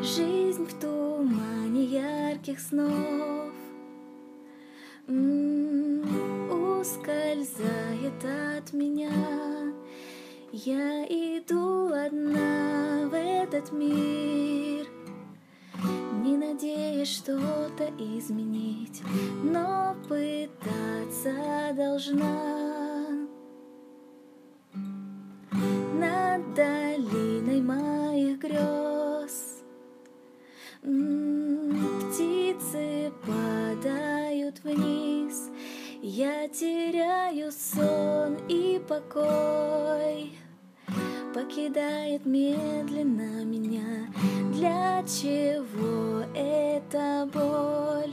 Жизнь в тумане ярких снов ускользает от меня. Я иду одна в этот мир, не надеясь что-то изменить, но пытаться должна. Над долиной моих грез птицы падают вниз. Я теряю сон и покой, покидает медленно меня. Для чего эта боль?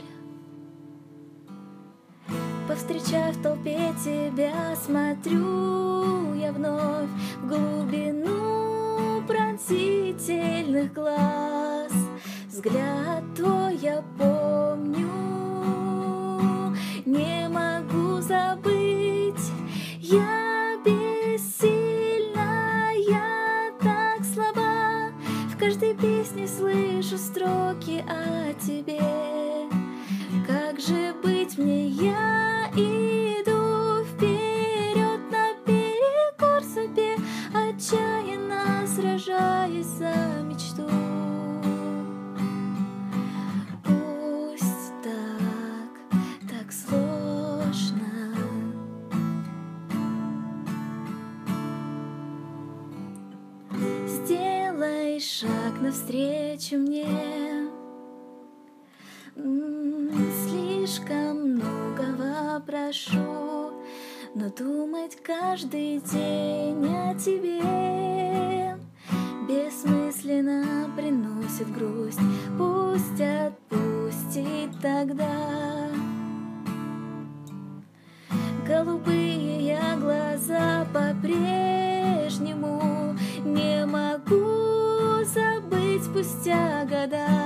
Повстречав в толпе тебя, смотрю я вновь в глубину пронзительных глаз. Взгляд твой я помню, не могу забыть. Я бессильна, я так слаба. В каждой песне слышу строки о тебе. Как же быть мне? Я иду вперед наперекор судьбе, отчаянно сражаясь за мечту. Пусть так сложно. Сделай шаг навстречу мне. Слишком многого прошу, но думать каждый день о тебе бессмысленно приносит грусть. Пусть отпустит тогда. Голубые я глаза по-прежнему не могу забыть спустя года.